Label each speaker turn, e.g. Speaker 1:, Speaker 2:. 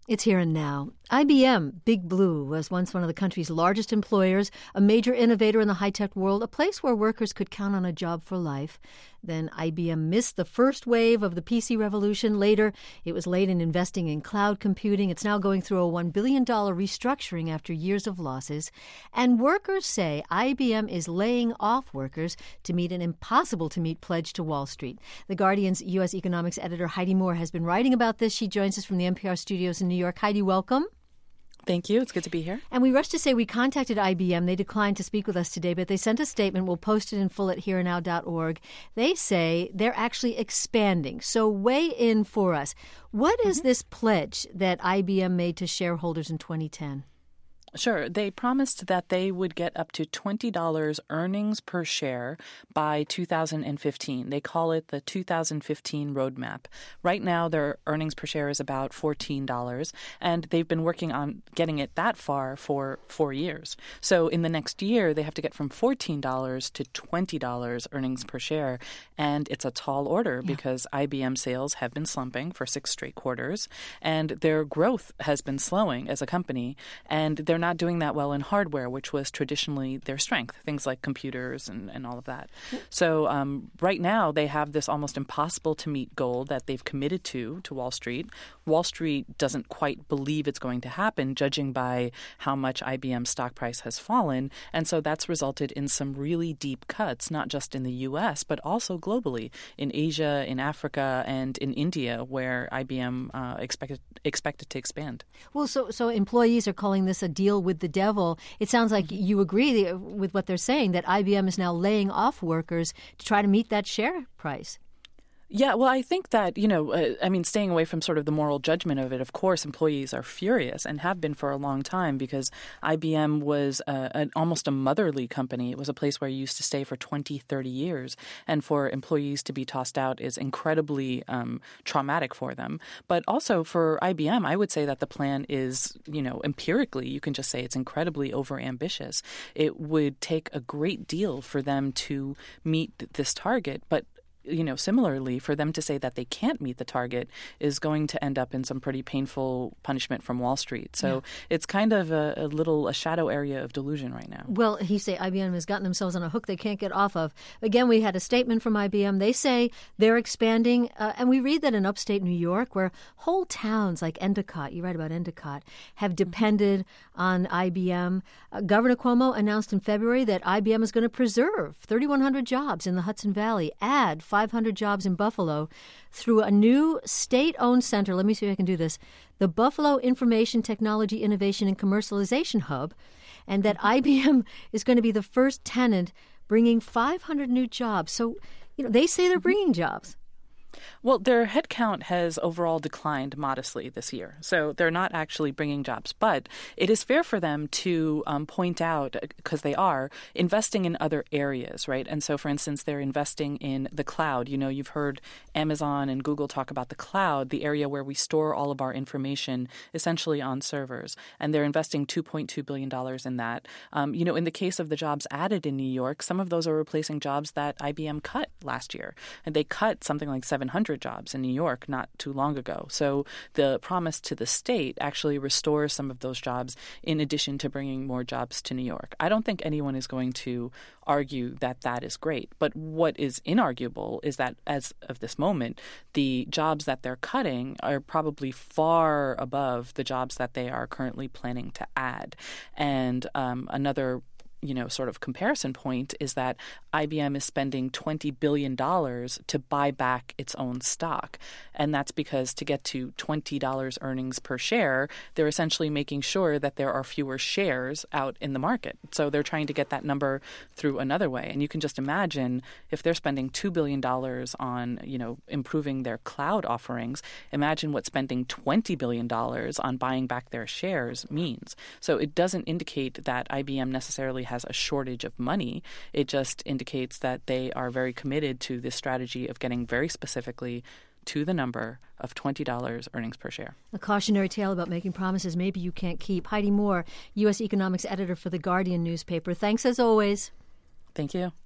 Speaker 1: It's here and now. IBM, Big Blue, was once one of the country's largest employers, a major innovator in the high-tech world, a place where workers could count on a job for life. Then IBM missed the first wave of the PC revolution. Later, it was late in investing in cloud computing. It's now going through a $1 billion restructuring after years of losses. And workers say IBM is laying off workers to meet an impossible-to-meet pledge to Wall Street. The Guardian's U.S. economics editor Heidi Moore has been writing about this. She joins us from the NPR studios in New York. Heidi, welcome.
Speaker 2: Thank you. It's good to be here.
Speaker 1: And we rush to say we contacted IBM. They declined to speak with us today, but they sent a statement. We'll post it in full at hereandnow.org. They say they're actually expanding. So weigh in for us. What is this pledge that IBM made to shareholders in 2010?
Speaker 2: Sure. They promised that they would get up to $20 earnings per share by 2015. They call it the 2015 roadmap. Right now, their earnings per share is about $14, and they've been working on getting it that far for 4 years. So in the next year, they have to get from $14 to $20 earnings per share, and it's a tall order because IBM sales have been slumping for 6 straight quarters, and their growth has been slowing as a company, and they're not doing that well in hardware, which was traditionally their strength, things like computers and all of that. So right now they have this almost impossible to meet goal that they've committed to Wall Street. Wall Street doesn't quite believe it's going to happen, judging by how much IBM stock price has fallen. And so that's resulted in some really deep cuts, not just in the U.S., but also globally, in Asia, in Africa, and in India, where IBM expected to expand.
Speaker 1: Well, so employees are calling this a deal with the devil. It sounds like you agree with what they're saying, that IBM is now laying off workers to try to meet that share price.
Speaker 2: Yeah, well, I think that, staying away from sort of the moral judgment of it, of course, employees are furious and have been for a long time because IBM was almost a motherly company. It was a place where you used to stay for 20, 30 years. And for employees to be tossed out is incredibly traumatic for them. But also for IBM, I would say that the plan is, empirically, you can just say it's incredibly overambitious. It would take a great deal for them to meet this target, but similarly, for them to say that they can't meet the target is going to end up in some pretty painful punishment from Wall Street. So it's kind of a shadow area of delusion right now.
Speaker 1: Well, he say IBM has gotten themselves on a hook they can't get off of. Again, we had a statement from IBM. They say they're expanding, and we read that in upstate New York, where whole towns like Endicott, you write about Endicott, have depended on IBM. Governor Cuomo announced in February that IBM is going to preserve 3,100 jobs in the Hudson Valley, add 500 jobs in Buffalo through a new state-owned center. Let me see if I can do this. The Buffalo Information Technology Innovation and Commercialization Hub, and that IBM is going to be the first tenant bringing 500 new jobs. So, they say they're bringing jobs.
Speaker 2: Well, their headcount has overall declined modestly this year. So they're not actually bringing jobs. But it is fair for them to point out, because they are, investing in other areas, right? And so, for instance, they're investing in the cloud. You've heard Amazon and Google talk about the cloud, the area where we store all of our information essentially on servers. And they're investing $2.2 billion in that. In the case of the jobs added in New York, some of those are replacing jobs that IBM cut last year. And they cut something like 700 jobs in New York not too long ago. So the promise to the state actually restores some of those jobs in addition to bringing more jobs to New York. I don't think anyone is going to argue that that is great. But what is inarguable is that as of this moment, the jobs that they're cutting are probably far above the jobs that they are currently planning to add. And another sort of comparison point is that IBM is spending $20 billion to buy back its own stock. And that's because to get to $20 earnings per share, they're essentially making sure that there are fewer shares out in the market. So they're trying to get that number through another way. And you can just imagine if they're spending $2 billion on, improving their cloud offerings, imagine what spending $20 billion on buying back their shares means. So it doesn't indicate that IBM necessarily has a shortage of money. It just indicates that they are very committed to this strategy of getting very specifically to the number of $20 earnings per share.
Speaker 1: A cautionary tale about making promises maybe you can't keep. Heidi Moore, U.S. economics editor for The Guardian newspaper. Thanks as always.
Speaker 2: Thank you.